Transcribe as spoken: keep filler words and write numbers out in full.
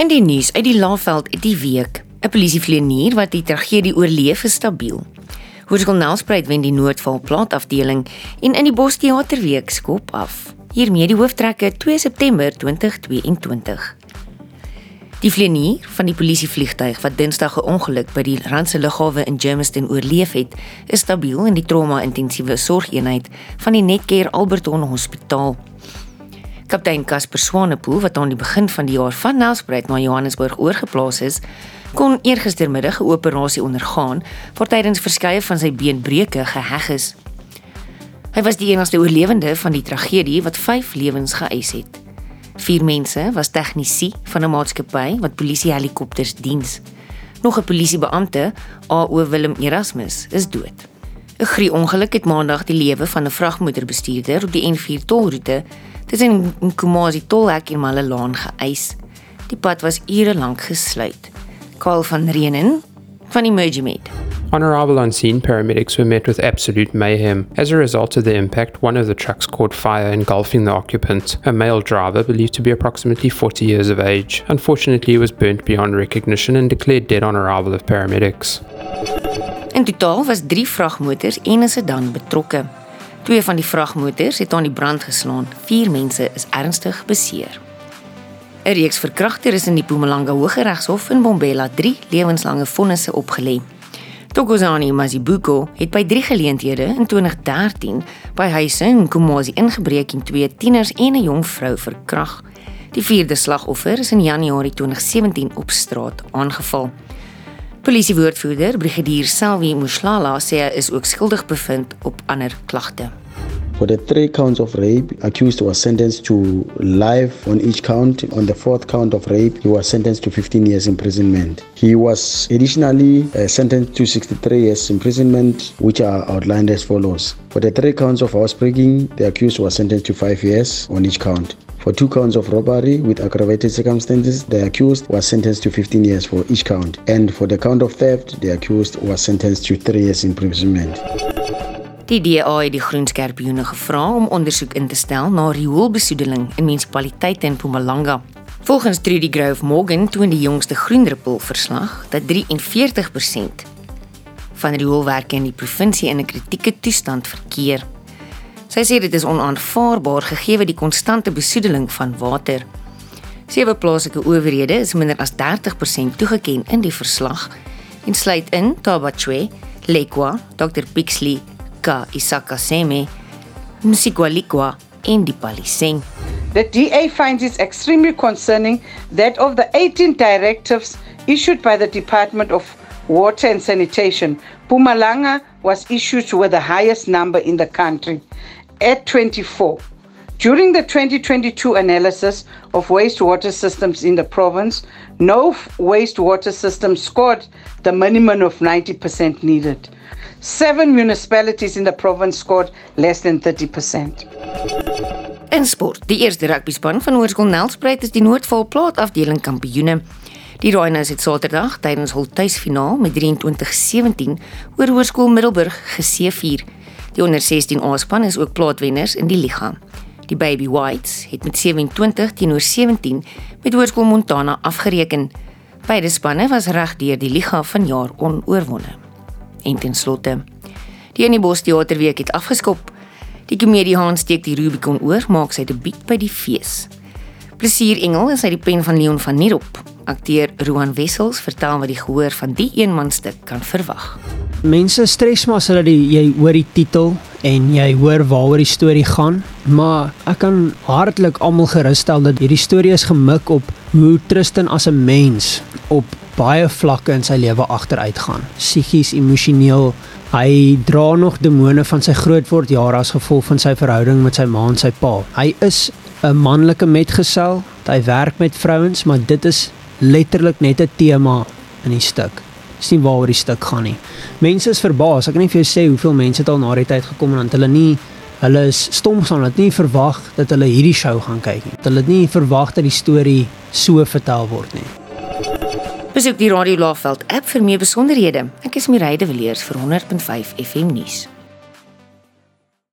In die nuus uit die Laagveld die week. 'n Polisievlieënier wat die tragedie oorleef is stabiel. Hoërskool Nelspruit wen die Noordvaal plaatafdeling en in die Bostheaterweek skop af. Hiermee die hooftrekke twee September tweeduisend tweeëntwintig. Die vlieënier van die polisievliegtuig wat Dinsdag 'n ongeluk by die Randse lughawe in Germiston oorleef het, is stabiel in die trauma-intensiewe sorgeenheid van die Netcare Alberton Hospitaal. Kaptein Casper Swanepoel, wat aan die begin van die jaar van Nelspruit na Johannesburg oorgeplaas is, kon eergistermiddag 'n operasie ondergaan, waar tydens verskeie van sy beenbreuke geheg is. Hy was die enigste oorlewende van die tragedie wat vyf lewens geëis het. Vier mense was tegnisi van 'n maatskappy wat polisiehelikopters diens. Nog 'n polisiebeampte, A O Willem Erasmus, is dood. 'n Grieongeluk het maandag die lewe van 'n vragmotorbestuurder op die N vier tolroete tussen Nkomazi tolhek en Malelaan geëis. Die pad was ure lank gesluit. Karl van Reenen van Emergimed. On arrival on scene, paramedics were met with absolute mayhem. As a result of the impact, one of the trucks caught fire, engulfing the occupant, a male driver believed to be approximately forty years of age. Unfortunately, he was burnt beyond recognition and declared dead on arrival of paramedics. In totaal was drie vragmotors en 'n sedan betrokke. Twee van die vragmotors het aan die brand geslaan. Vier mense is ernstig beseer. 'n Reeks verkragters is in die Mpumalanga Hooggeregshof in Bombela drie lewenslange vonnisse opgelê. Thokozani Mazibuko het by drie geleenthede in twintig dertien by huise in Nkomazi ingebreek en twee tieners en 'n jong vrou verkrag. Die vierde slagoffer is in Januarie twintig sewentien op straat aangeval. Polisiewoordvoerder Brigadier Selvi Mushlala sê hy is ook skuldig bevind op ander klagte. For the three counts of rape, accused was sentenced to life on each count. On the fourth count of rape, he was sentenced to fifteen years imprisonment. He was additionally uh, sentenced to sixty-three years imprisonment, which are outlined as follows. For the three counts of housebreaking, the accused was sentenced to five years on each count. For two counts of robbery with aggravated circumstances, the accused was sentenced to fifteen years for each count. And for the count of theft, the accused was sentenced to three years imprisonment. Die D A het die Groenskerpioene gevra om ondersoek in te stel na rioolbesoedeling in munisipaliteite in Mpumalanga. Volgens Trudy Grove Morgan toon die jongste Groenrippel verslag dat drie en veertig persent van rioolwerke in die provinsie in 'n kritieke toestand verkeer. Sy sê dit is onaanvaarbaar gegee die konstante besoedeling van water. Sewe plaaslike owerhede is minder as dertig persent toegeken in die verslag en sluit in Tabachwe, Lekwa, Dokter Pixley, Ka Isaka Seme, Msikwalikwa en Dipaliseng. The D A finds it extremely concerning that of the eighteen directives issued by the Department of Water and Sanitation, Mpumalanga was issued with the highest number in the country, at twenty-four. During the twenty twenty-two analysis of wastewater systems in the province, no wastewater system scored the minimum of ninety percent needed. Seven municipalities in the province scored less than thirty percent. In sport, die eerste rugbyspan van Hoërskool Nelspruit is die Noordvaal plaatafdeling kampioene. Die Rhinos het Saterdag tydens hul tuisfinaal met drieëntwintig sewentien oor Hoërskool Middelburg geseëvier. Die onder sestien A-span is ook plaatwenners in die liga. Die Baby Whites het met sewe-en-twintig teenoor sewentien met Hoërskool Montana afgereken. Beide spanne was reg deur die liga vanjaar onoorwonne. En ten slotte, die in die Bostheaterweek het afgeskop. Die komediehaan steek die Rubicon oor, maak sy debuut by die fees. Plesier Engel is uit die pen van Leon van Nierop. Akteur Roan Wessels vertel wat die gehoor van die eenmanstuk kan verwag. Mense stres maar as hulle die, jy hoor die titel en jy hoor waaroor die storie gaan, maar ek kan hartlik almal geruststel dat hierdie storie is gemik op hoe Tristan as 'n mens op baie vlakke in sy lewe agteruit gaan. Psigies, emosioneel, hy dra nog demone van sy grootword jare as gevolg van sy verhouding met sy ma en sy pa. Hy is 'n manlike metgesel, hy werk met vrouens, maar dit is letterlik net 'n tema in die stuk. Dis nie waaroor die stuk gaan nie. Mense is verbaas, ek kan nie vir jou sê hoeveel mense het al na die tyd gekom en want hulle nie, hulle is stom staan, hulle het nie verwag dat hulle hierdie show gaan kyk nie. Hulle het nie verwag dat die storie so vertel word nie. Besoek die Radio Laagveld app vir meer besonderhede. Ek is Mireille de Villiers vir honderd punt vyf F M nuus.